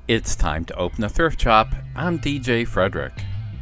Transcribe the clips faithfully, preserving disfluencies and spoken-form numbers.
It's time to open the thrift shop. I'm D J Frederick.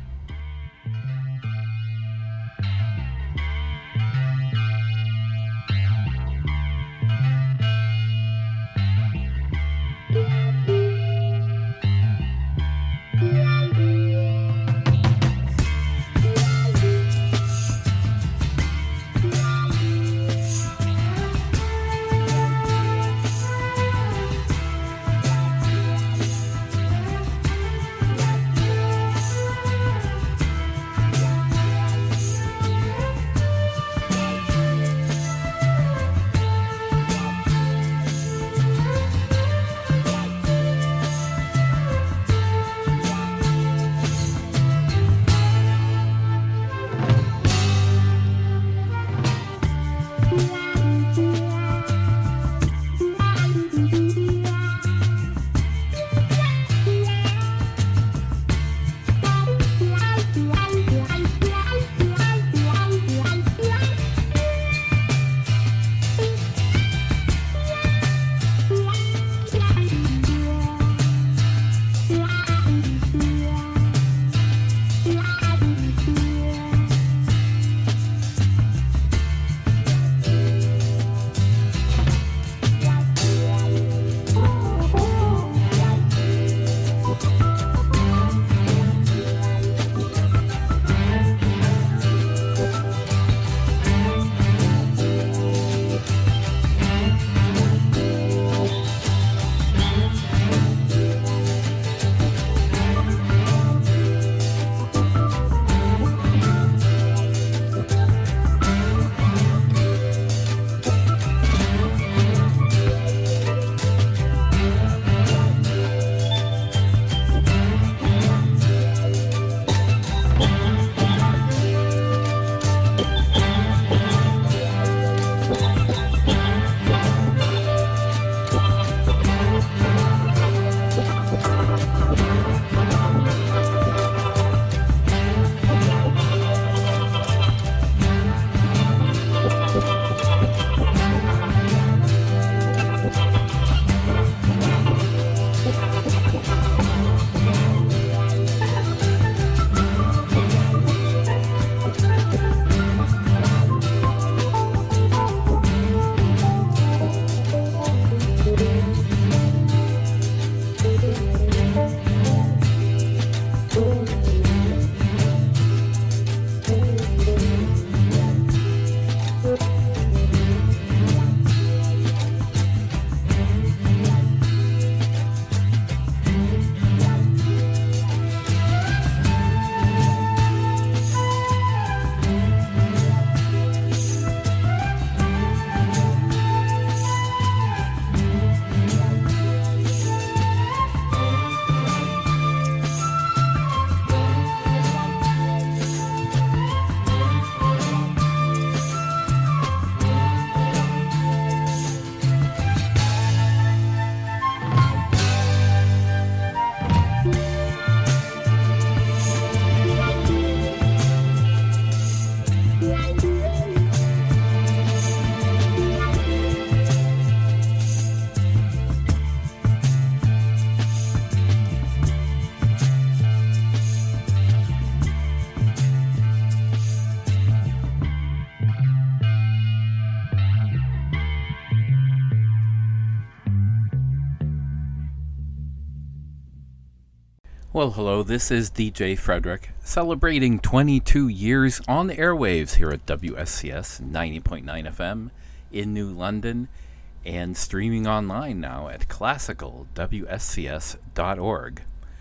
Well, hello, this is D J Frederick, celebrating twenty-two years on the airwaves here at W S C S ninety point nine F M in New London, and streaming online now at classical w s c s dot org.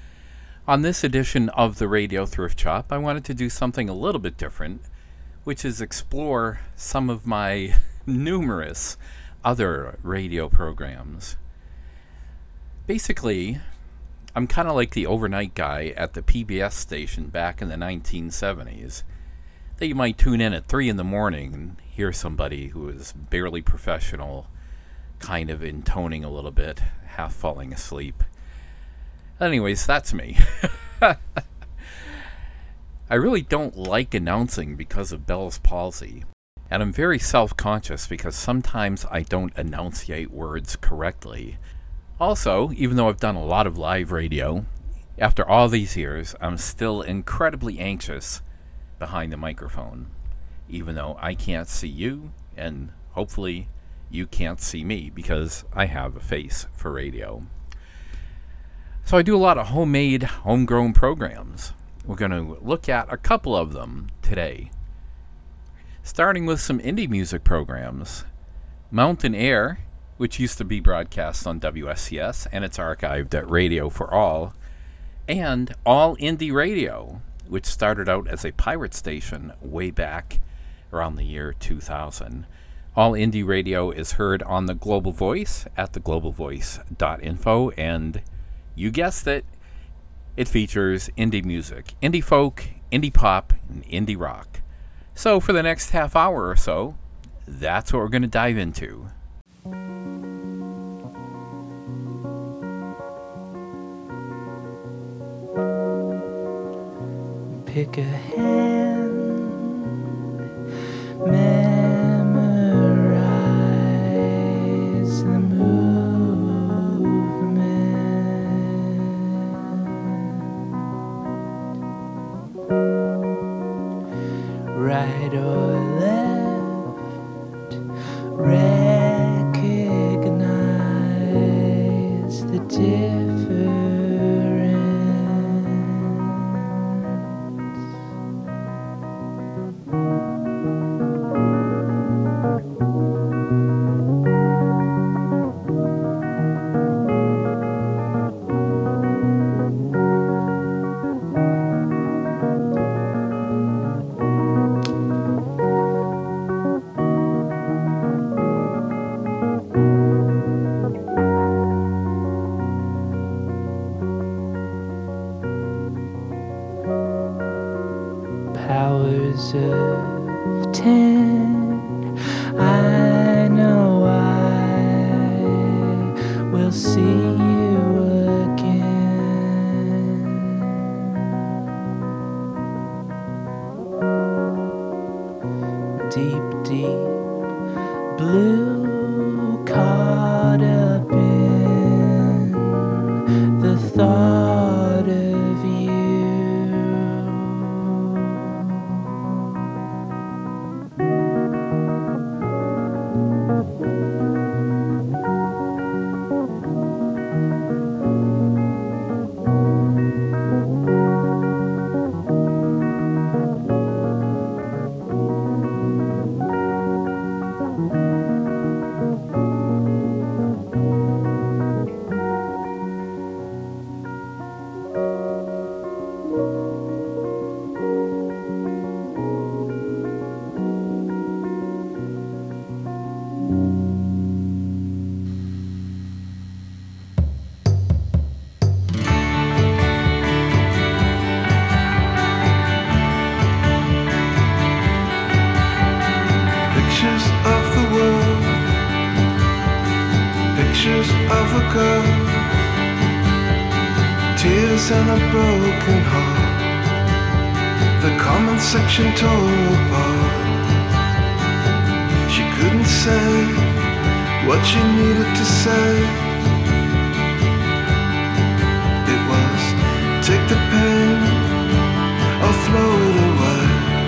On this edition of the Radio Thrift Shop, I wanted to do something a little bit different, which is explore some of my numerous other radio programs. Basically, I'm kind of like the overnight guy at the P B S station back in the nineteen seventies. That you might tune in at three in the morning and hear somebody who is barely professional, kind of intoning a little bit, half falling asleep. Anyways, that's me. I really don't like announcing because of Bell's palsy. And I'm very self-conscious because sometimes I don't enunciate words correctly. Also, even though I've done a lot of live radio, after all these years, I'm still incredibly anxious behind the microphone, even though I can't see you, and hopefully you can't see me because I have a face for radio. So I do a lot of homemade, homegrown programs. We're going to look at a couple of them today. Starting with some indie music programs. Mountain Air, which used to be broadcast on W S C S, and it's archived at Radio for All, and All Indie Radio, which started out as a pirate station way back around the year two thousand. All Indie Radio is heard on the Global Voice at the global voice dot info, and you guessed it, it features indie music, indie folk, indie pop, and indie rock. So for the next half hour or so, that's what we're going to dive into. Pick a hand, memorize the movement, right or left, recognize the difference. Powers of ten, I know I will see you again. Deep, deep blue, caught up in the thought of you. And a broken heart, the comment section tore apart. She couldn't say what she needed to say. It was take the pain or throw it away.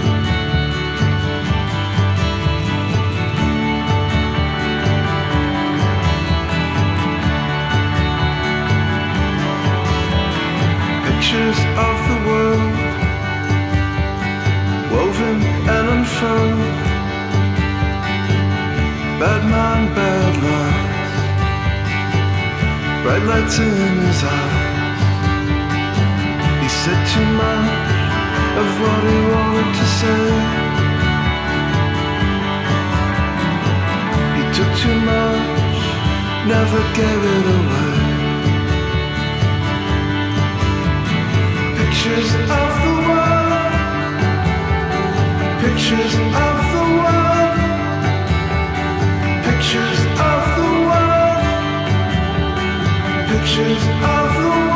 Pictures of the world, woven and unfurled. Bad man, bad lies, bright lights in his eyes. He said too much of what he wanted to say. He took too much, never gave it away. Pictures of the world, pictures of the world, pictures of the world, pictures of the world.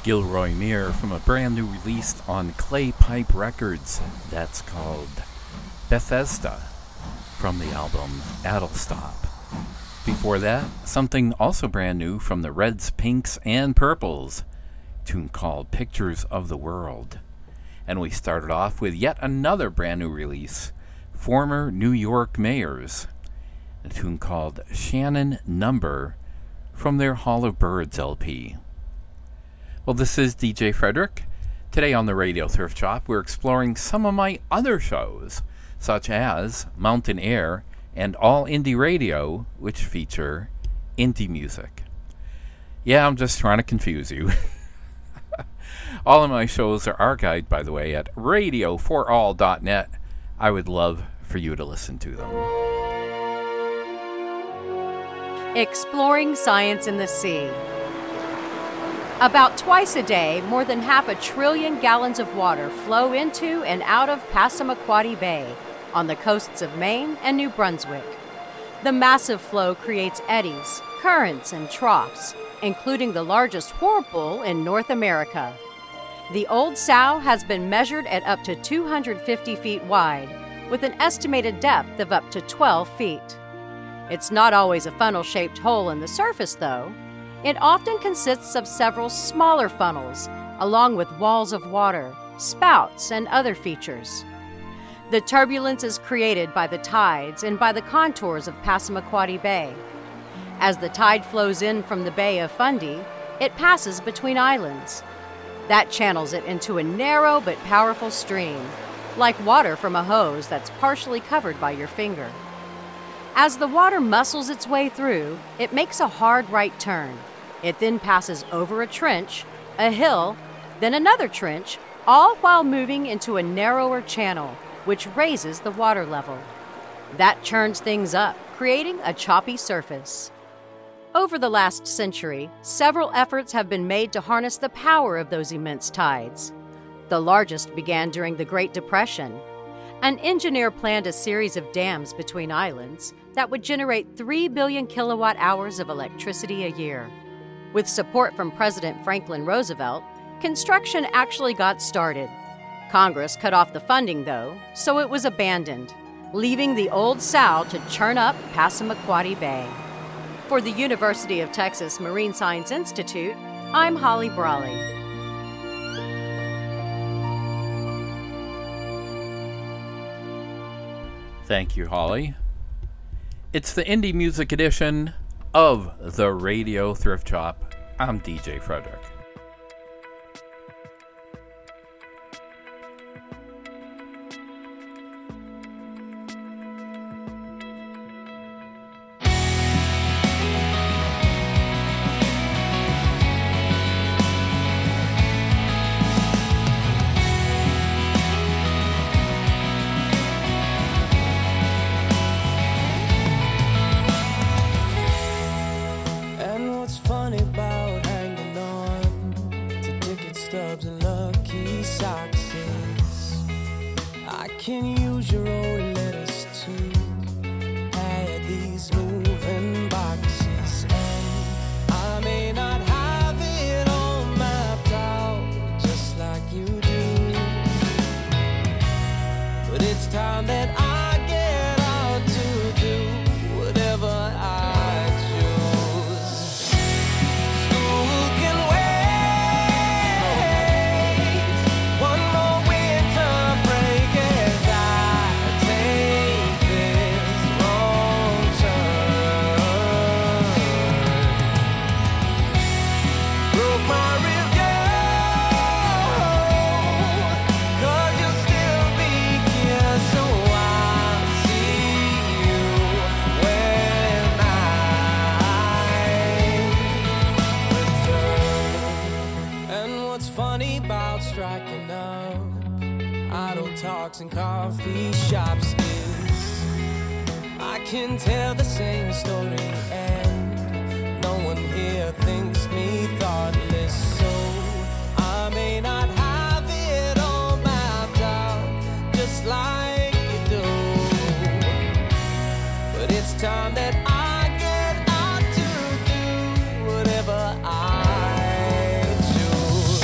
Gilroy Muir from a brand new release on Clay Pipe Records that's called Bethesda from the album Addlestop. Before that, something also brand new from the Reds, Pinks, and Purples, a tune called Pictures of the World. And we started off with yet another brand new release, former New York Mayors, a tune called Shannon Number from their Hall of Birds L P. Well, this is D J Frederick. Today on the Radio Thrift Shop, we're exploring some of my other shows, such as Mountain Air and All Indie Radio, which feature indie music. Yeah, I'm just trying to confuse you. All of my shows are archived, by the way, at radio for all dot net. I would love for you to listen to them. Exploring science in the sea. About twice a day, more than half a trillion gallons of water flow into and out of Passamaquoddy Bay on the coasts of Maine and New Brunswick. The massive flow creates eddies, currents, and troughs, including the largest whirlpool in North America. The Old Sow has been measured at up to two hundred fifty feet wide, with an estimated depth of up to twelve feet. It's not always a funnel-shaped hole in the surface, though. It often consists of several smaller funnels, along with walls of water, spouts, and other features. The turbulence is created by the tides and by the contours of Passamaquoddy Bay. As the tide flows in from the Bay of Fundy, it passes between islands. That channels it into a narrow but powerful stream, like water from a hose that's partially covered by your finger. As the water muscles its way through, it makes a hard right turn. It then passes over a trench, a hill, then another trench, all while moving into a narrower channel, which raises the water level. That churns things up, creating a choppy surface. Over the last century, several efforts have been made to harness the power of those immense tides. The largest began during the Great Depression. An engineer planned a series of dams between islands that would generate three billion kilowatt hours of electricity a year. With support from President Franklin Roosevelt, construction actually got started. Congress cut off the funding, though, so it was abandoned, leaving the Old Sow to churn up Passamaquoddy Bay. For the University of Texas Marine Science Institute, I'm Holly Brawley. Thank you, Holly. It's the Indie Music Edition of the Radio Thrift Shop. I'm D J Frederick. And coffee shops is I can tell the same story and no one here thinks me thoughtless, so I may not have it all mapped out just like you do, but it's time that I get out to do whatever I choose.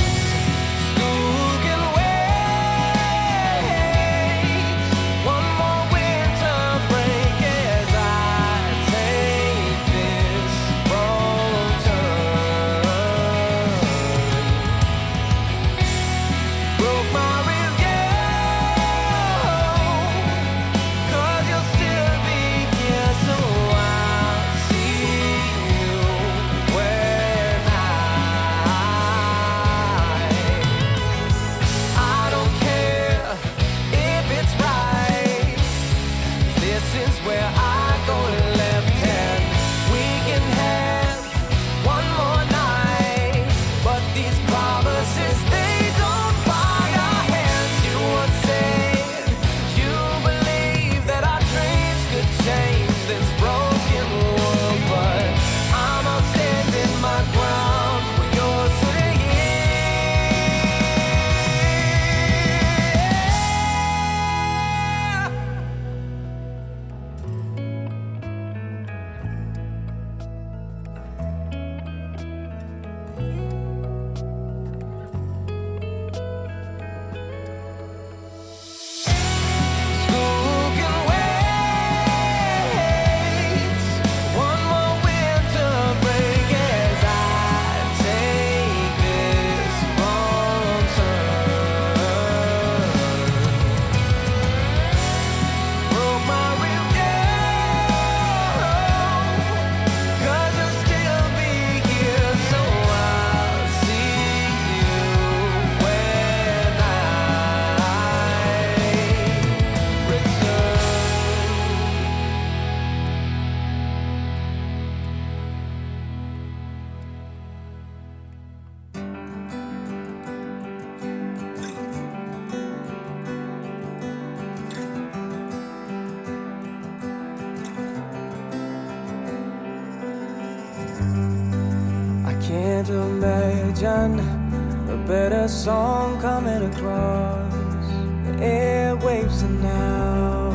can't imagine a better song coming across the airwaves now.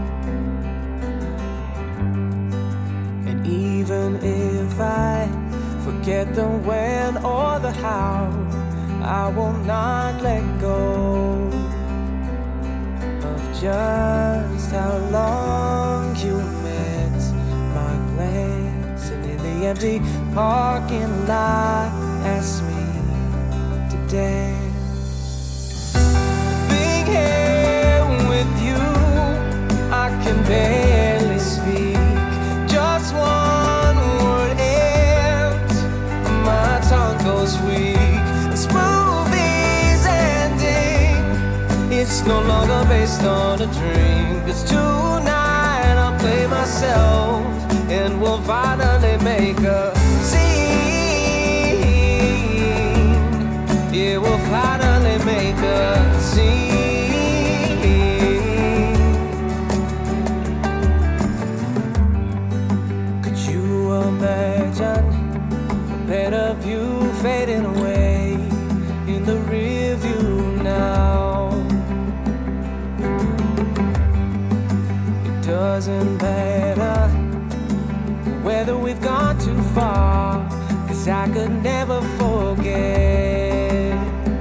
And even if I forget the when or the how, I will not let go of just how long you meant my glance. And in the empty parking lot, asked me to dance. Being here with you, I can barely speak. Just one word and my tongue goes weak. This movie's ending. It's no longer based on a dream. 'Cause tonight I'll play myself and we'll finally make a scene. Yeah, we'll finally make a scene. Could you imagine a better view fading away in the rear view now? It doesn't matter whether we've gone too far, 'cause I could never forget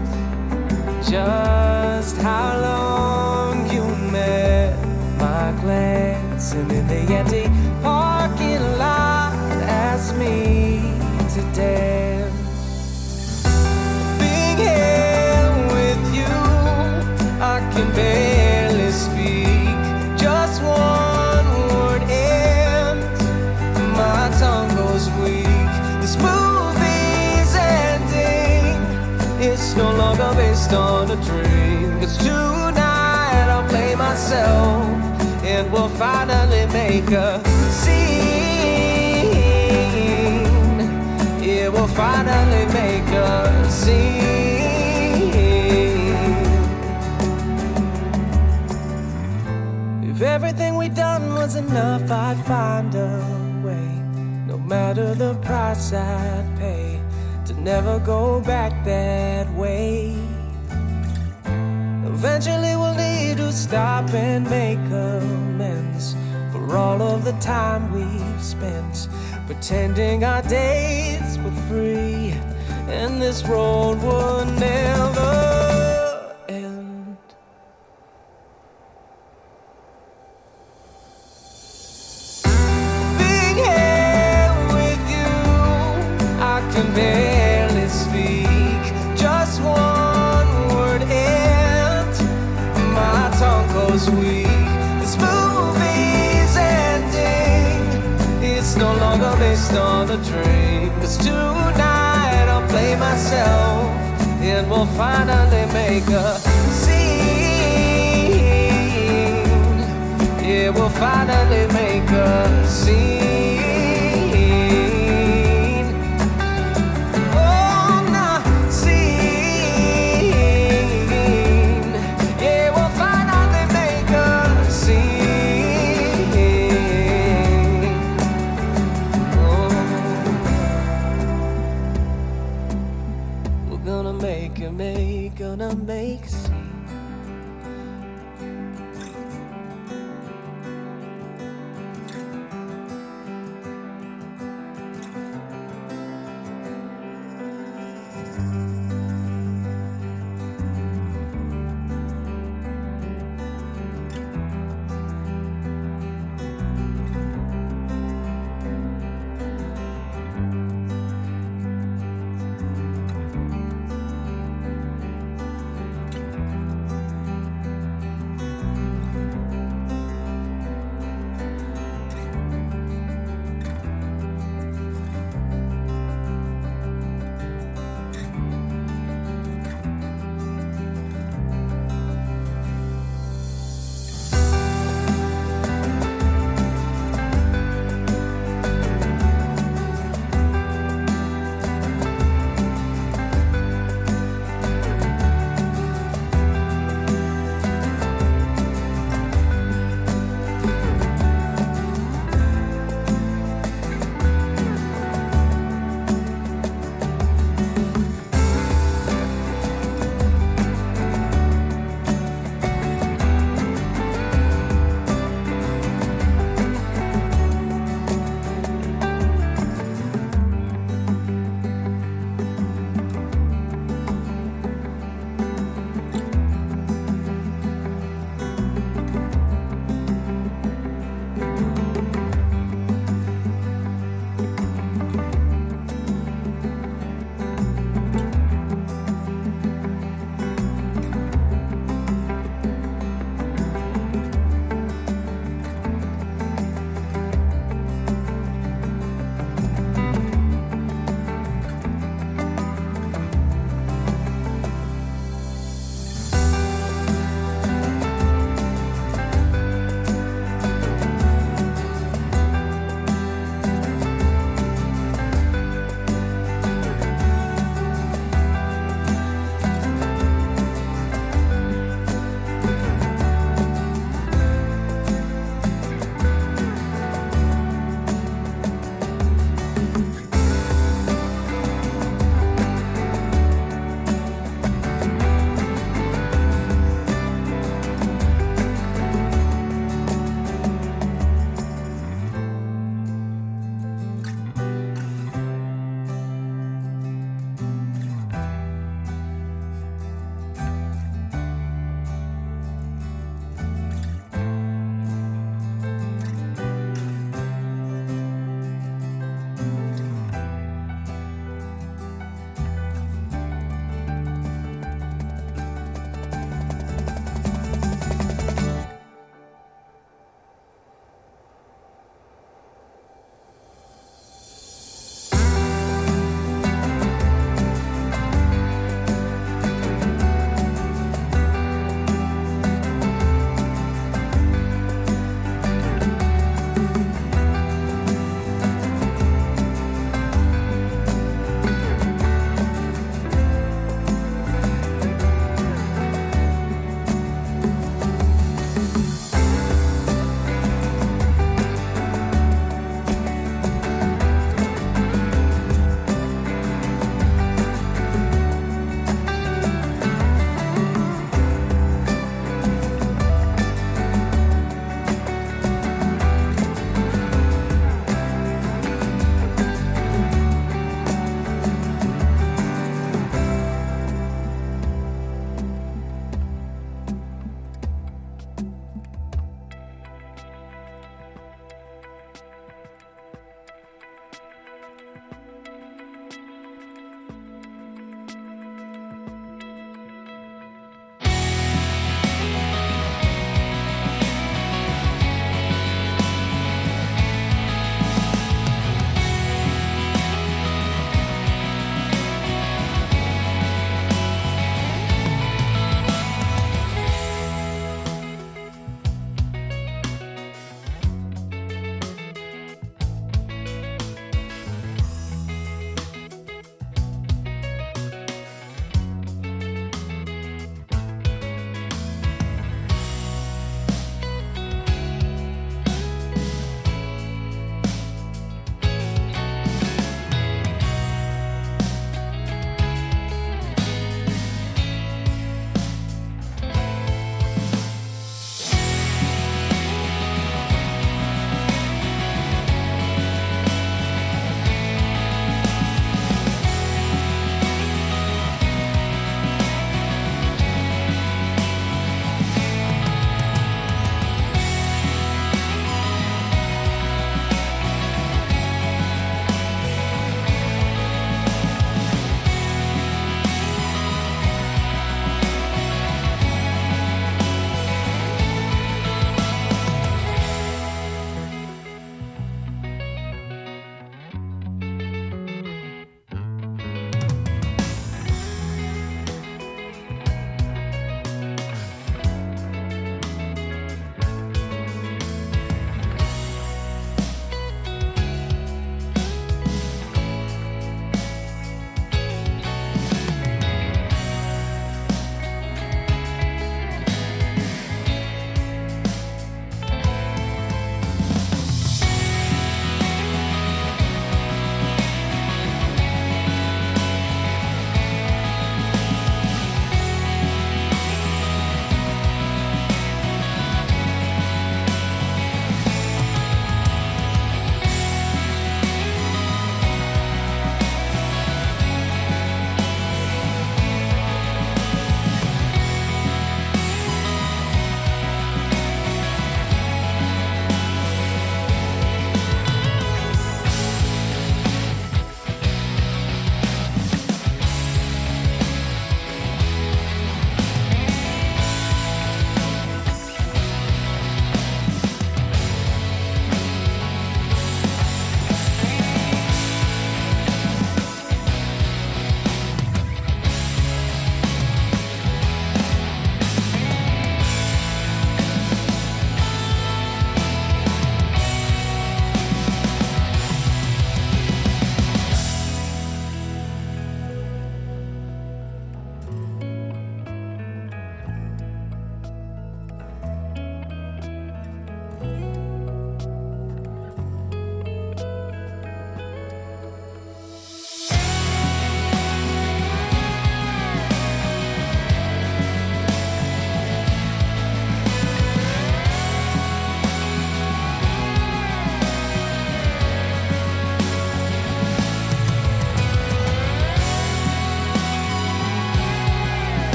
just how long you met my glance. And in the empty parking lot, asked me to dance. Being here with you, I can barely speak. Just one word and my tongue goes weak. This movie's ending. It's no longer based on a dream. 'Cause tonight I'll play myself and we'll finally make a scene. Yeah, we'll finally make a scene. If everything we done was enough, I'd find a way, no matter the price I'd pay, to never go back that way. Eventually we'll need to stop and make amends for all of the time we've spent pretending our days were free and this road would never end. Being here with you, I can barely speak. Just one word and my tongue goes weak. This movie's ending. It's no longer based on a dream. 'Cause tonight I'll play myself and we'll finally make a scene. Yeah, we'll finally make a scene. Oh, no, scene. Yeah, we'll finally make a scene. We're gonna make it, make, gonna make a scene.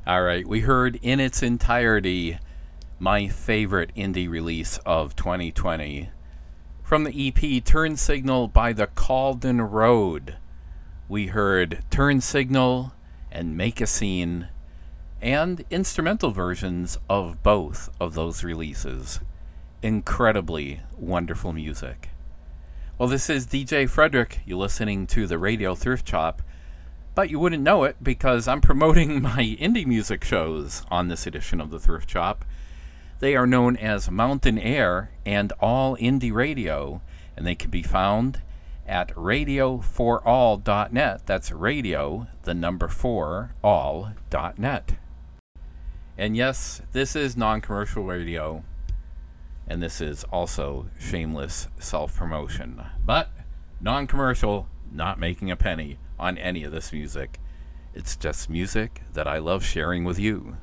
All right, we heard in its entirety my favorite indie release of twenty twenty. From the E P Turn Signal by the Calden Road, we heard Turn Signal and Make a Scene, and instrumental versions of both of those releases. Incredibly wonderful music. Well, this is D J Frederick. You're listening to the Radio Thrift Shop, but you wouldn't know it because I'm promoting my indie music shows on this edition of the Thrift Shop. They are known as Mountain Air and All Indie Radio, and they can be found at radio for all dot net. That's radio, the number four, all dot net. And yes, this is non-commercial radio, and this is also shameless self-promotion. But non-commercial, not making a penny on any of this music. It's just music that I love sharing with you.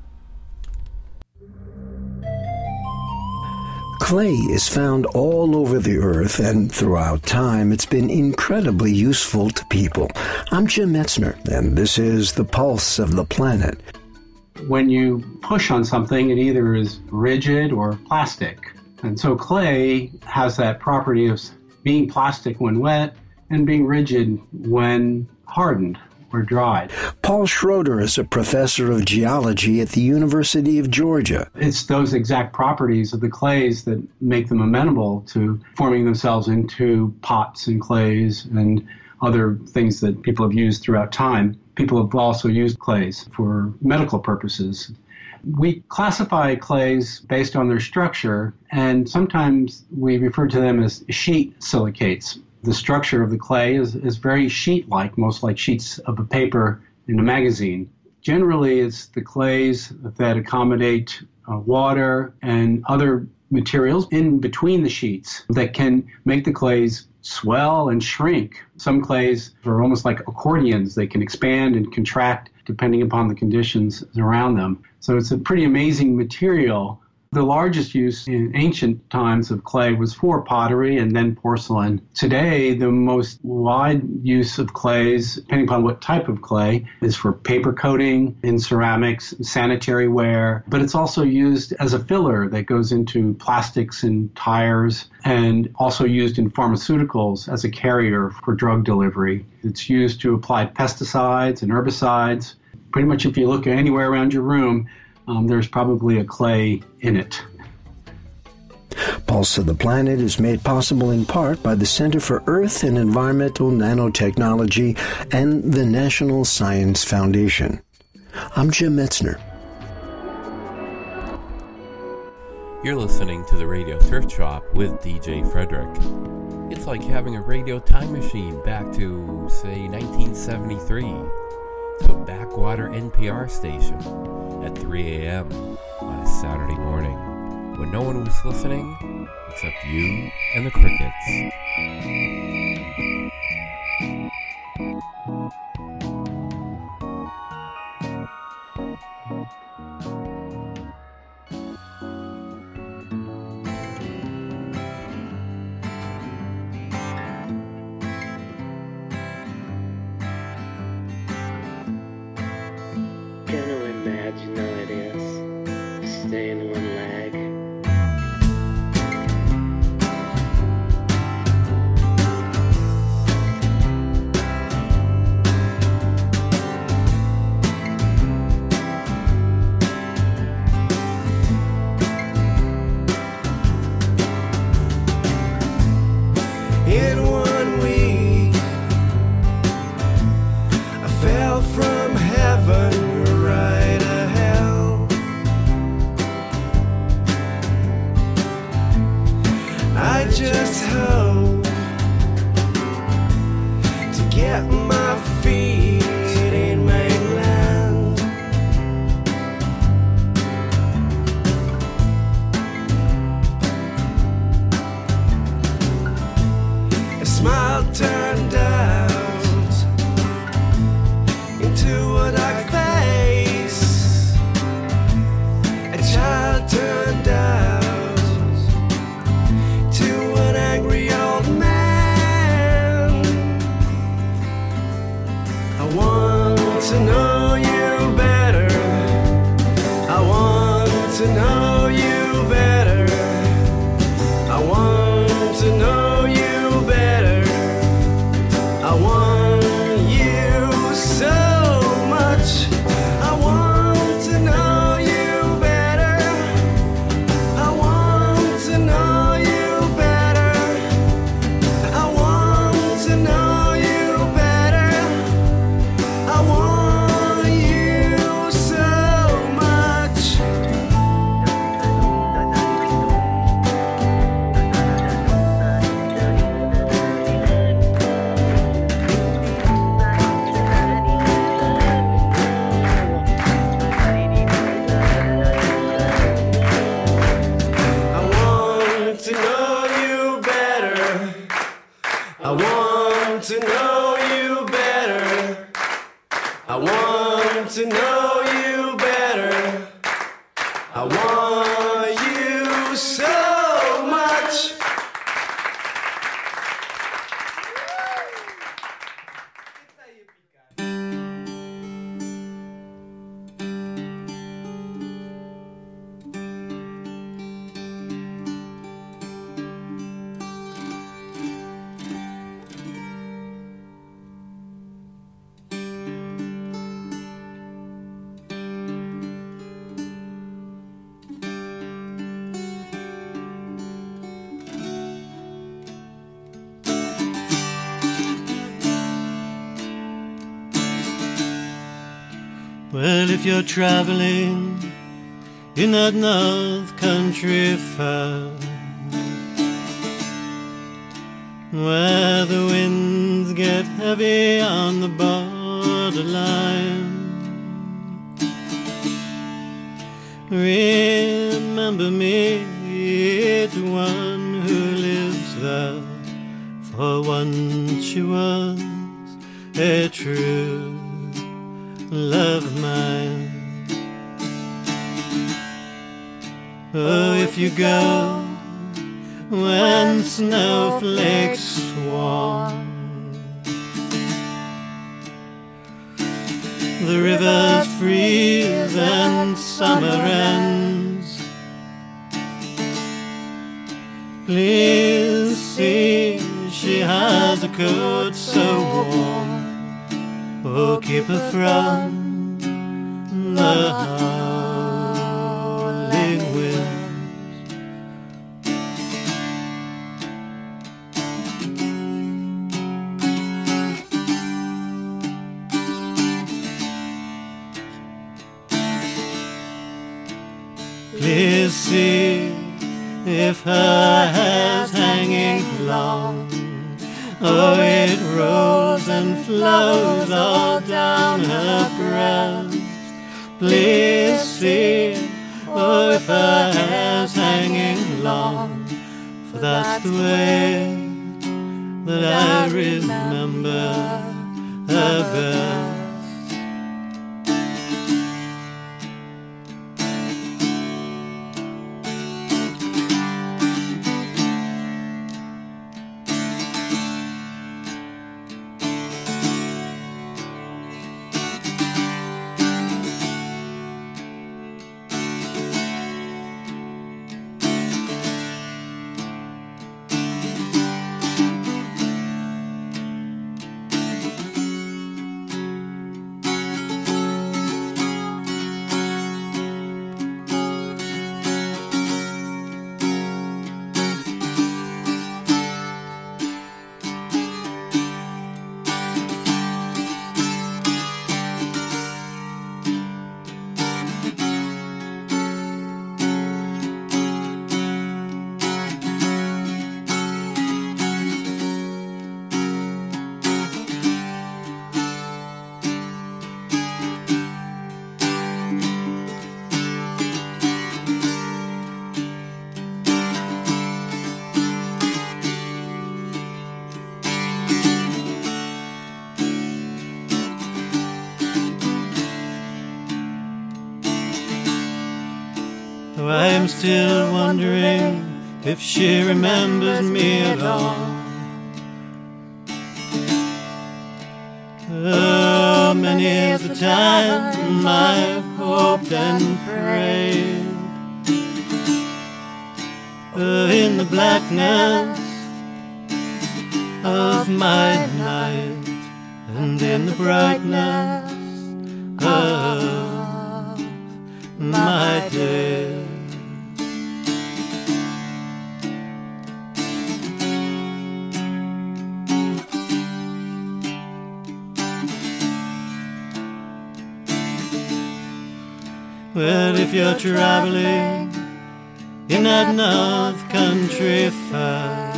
Clay is found all over the earth, and throughout time it's been incredibly useful to people. I'm Jim Metzner, and this is The Pulse of the Planet. When you push on something, it either is rigid or plastic. And so clay has that property of being plastic when wet and being rigid when hardened or dried. Paul Schroeder is a professor of geology at the University of Georgia. It's those exact properties of the clays that make them amenable to forming themselves into pots and clays and other things that people have used throughout time. People have also used clays for medical purposes. We classify clays based on their structure, and sometimes we refer to them as sheet silicates. The structure of the clay is, is very sheet-like, most like sheets of a paper in a magazine. Generally, it's the clays that accommodate uh, water and other materials in between the sheets that can make the clays swell and shrink. Some clays are almost like accordions. They can expand and contract depending upon the conditions around them. So it's a pretty amazing material. The largest use in ancient times of clay was for pottery and then porcelain. Today, the most wide use of clays, depending upon what type of clay, is for paper coating in ceramics, sanitary ware, but it's also used as a filler that goes into plastics and tires, and also used in pharmaceuticals as a carrier for drug delivery. It's used to apply pesticides and herbicides. Pretty much if you look anywhere around your room, Um, there's probably a clay in it. Pulse of the Planet is made possible in part by the Center for Earth and Environmental Nanotechnology and the National Science Foundation. I'm Jim Metzner. You're listening to the Radio Thrift Shop with D J Frederick. It's like having a radio time machine back to, say, nineteen seventy-three. To a backwater N P R station at three a.m. on a Saturday morning when no one was listening except you and the crickets. You know it is. Stay in one leg. In one week, I fell from heaven. Just hope to get my feet in mainland. A smile turned out into a dark face. A child turned out an angry old man. I to know you better. I want to know you better. I want you so much. I want to know you better. I want to know you better. I want to know you better. I want you so much. I want to know you better. I want to know you better. I want to know you better. I want you so much. Well, if you're traveling in that north country far, where the winds get heavy on the borderline, remember me to one who lives there, for once she was a true love of mine. Oh, if you go when snowflakes swarm, the rivers freeze and summer ends, please see she has a coat so warm. Oh, keep her from the howling winds. Please see if her hair's hanging long. Oh, it rolls and flows all down her breast. Please see, oh, if her hair's hanging long, for that's the way that I remember her best. I'm still wondering if she remembers me at all. Oh, many is the time I've hoped and prayed in the blackness of my night and in the brightness of my day. Well, if you're traveling in that north country fair,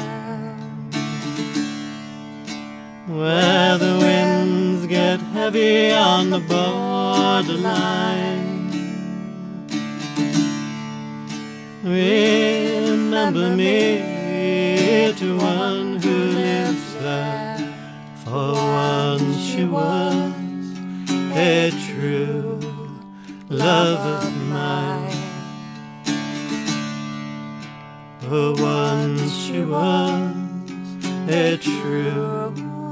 where the winds get heavy on the borderline, remember me to one who lives there, for once she was a true love of mine. For once she was a true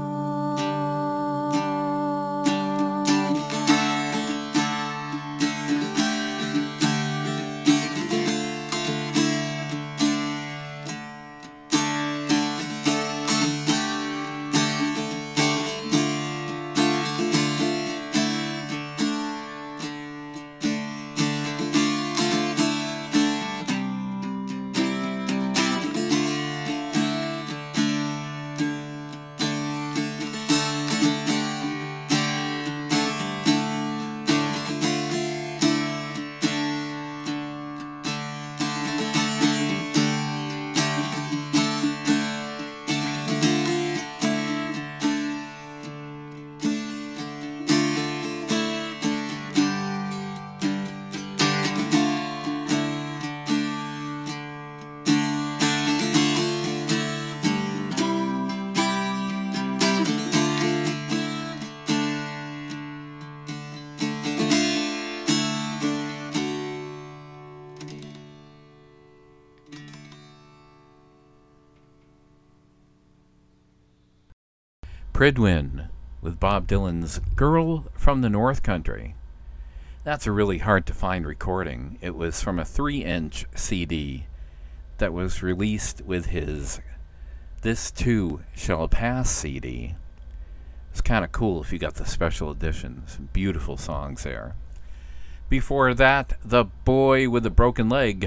Pridwin with Bob Dylan's Girl from the North Country. That's a really hard to find recording. It was from a three inch C D that was released with his This Too Shall Pass C D. It's kind of cool if you got the special edition. Some beautiful songs there. Before that, The Boy with the Broken Leg.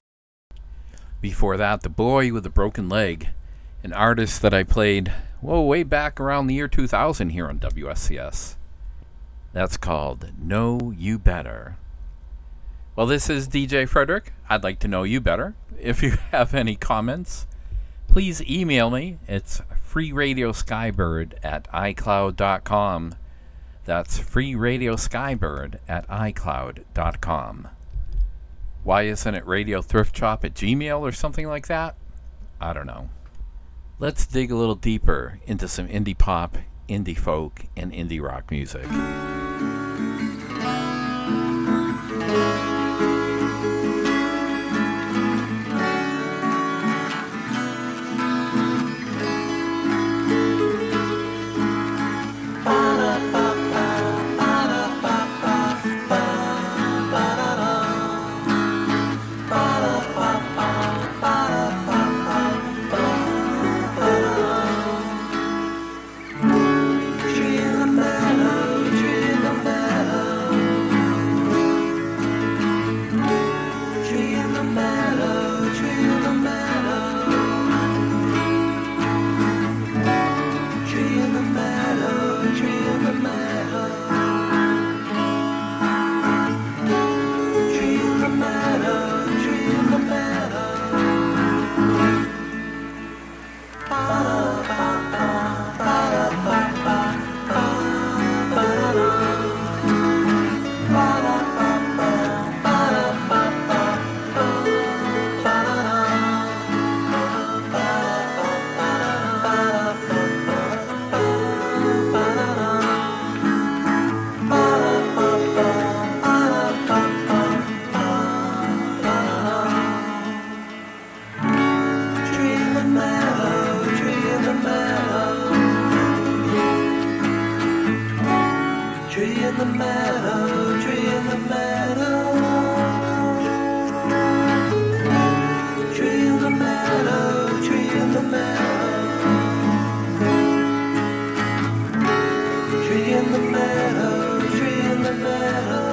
Before that, The Boy with the Broken Leg. An artist that I played, whoa, way back around the year two thousand here on W S C S. That's called Know You Better. Well, this is D J Frederick. I'd like to know you better. If you have any comments, please email me. It's freeradioskybird at icloud dot com. That's freeradioskybird at icloud dot com. Why isn't it radiothriftshop at Gmail or something like that? I don't know. Let's dig a little deeper into some indie pop, indie folk, and indie rock music. Tree in the in the meadow, tree in the meadow.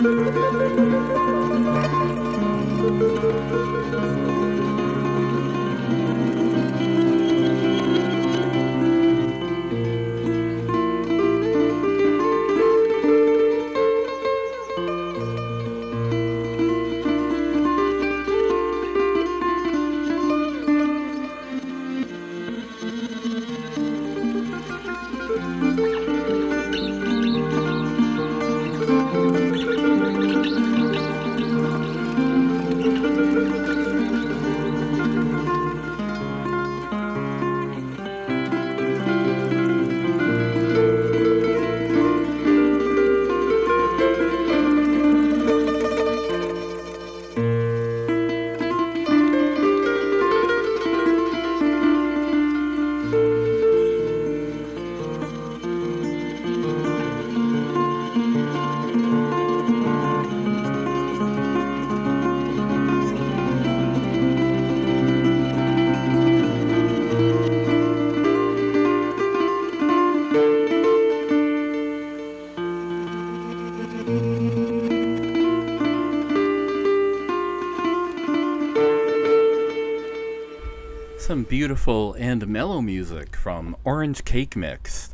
Some beautiful and mellow music from Orange Cake Mix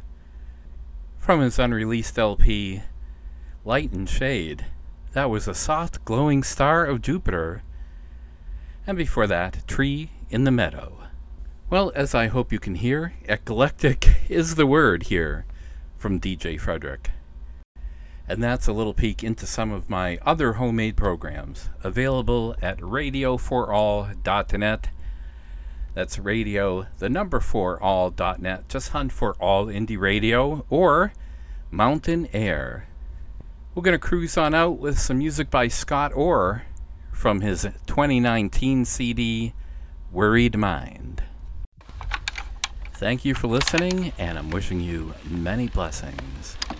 from his unreleased L P Light and Shade. That was A Soft Glowing Star of Jupiter, and before that, Tree in the Meadow. Well, as I hope you can hear, eclectic is the word here from D J Frederick. And that's a little peek into some of my other homemade programs available at radio for all dot net. That's radio, the number four all dot net. Just hunt for All Indie Radio or Mountain Air. We're going to cruise on out with some music by Scott Orr from his twenty nineteen C D, Worried Mind. Thank you for listening, and I'm wishing you many blessings.